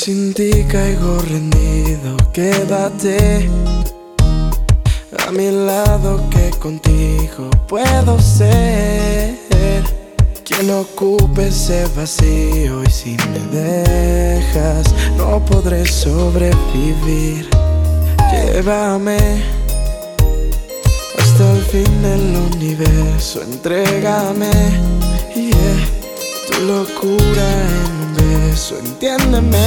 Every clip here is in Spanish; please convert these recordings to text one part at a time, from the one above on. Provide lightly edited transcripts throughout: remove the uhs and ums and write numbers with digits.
sin ti caigo rendido, quédate a mi lado que contigo puedo ser quien ocupe ese vacío. Y si me dejas no podré sobrevivir. Llévame hasta el fin del universo, entrégame tu locura en un beso, entiéndeme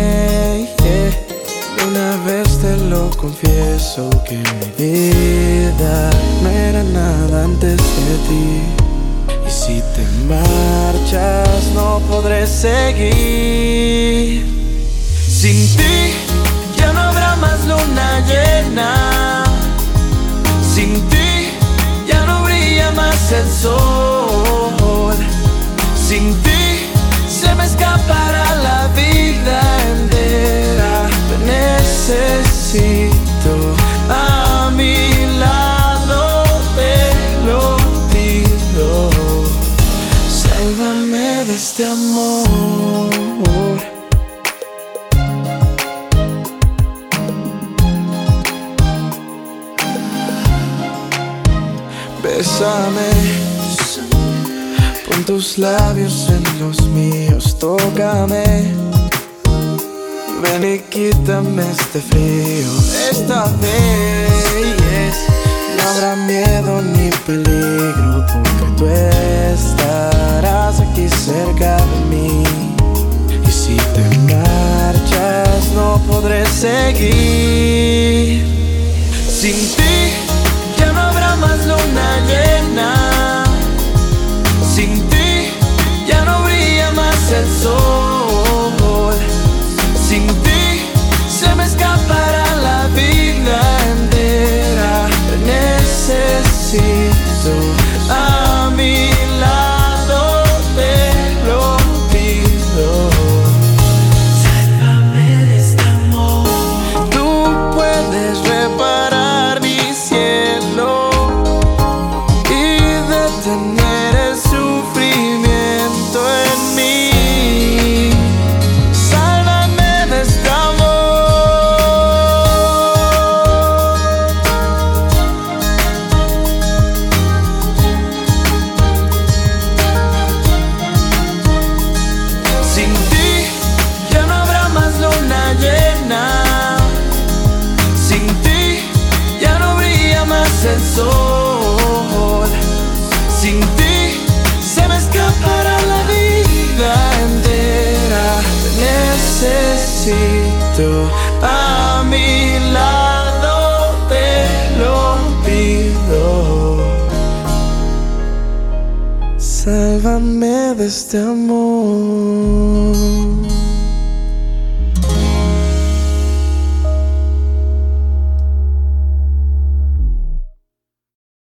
De una vez te lo confieso que mi vida no era nada antes de ti. Y si te marchas no podré seguir. Sin ti ya no habrá más luna llena. Sin ti ya no brilla más el sol. Sin ti se me escapará la vida entera. Te necesito a mi lado, te lo pido. Sálvame de este amor. Bésame, pon tus labios en los míos, tócame. Ven y quítame este frío. Esta vez no habrá miedo ni peligro, porque tú estarás aquí cerca de mí. Y si te marchas no podré seguir. Sin ti ya no habrá más luna llena. Sin ti ya no brilla más el sol. Sin ti se me escapará la vida entera. Te necesito a mi lado, te lo pido. Sálvame de este amor. Tú puedes reparar mi cielo y detener el sufrimiento en mí. Sálvame de este amor. Sin ti ya no habrá más luna llena. Sin ti ya no brilla más el sol. Sin ti se me escapará la vida entera. Te necesito a mi lado, te lo pido. Sálvame de este amor.